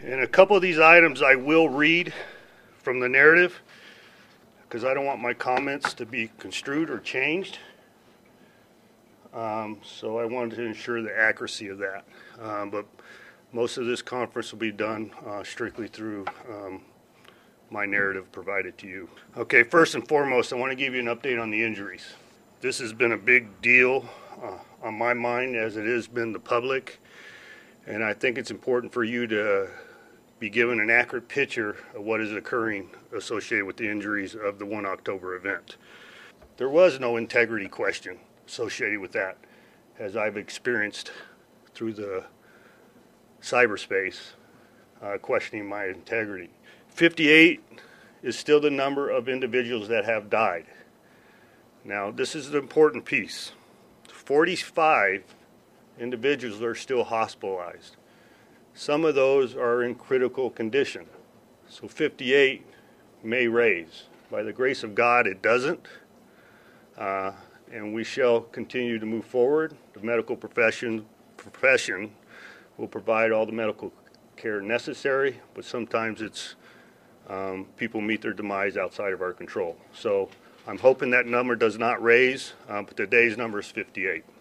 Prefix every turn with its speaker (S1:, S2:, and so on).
S1: And a couple of these items I will read from the narrative because I don't want my comments to be construed or changed. So I wanted to ensure the accuracy of that. But most of this conference will be done strictly through my narrative provided to you. Okay, first and foremost, I want to give you an update on the injuries. This has been a big deal on my mind, as it has been the public, and I think it's important for you to be given an accurate picture of what is occurring associated with the injuries of the 1 October event. There was no integrity question associated with that, as I've experienced through the cyberspace, questioning my integrity. 58 is still the number of individuals that have died. Now, this is the important piece. 45 individuals are still hospitalized. Some of those are in critical condition. So 58 may raise. By the grace of God, it doesn't. And we shall continue to move forward. The medical profession will provide all the medical care necessary, but sometimes it's people meet their demise outside of our control. So I'm hoping that number does not raise, but today's number is 58.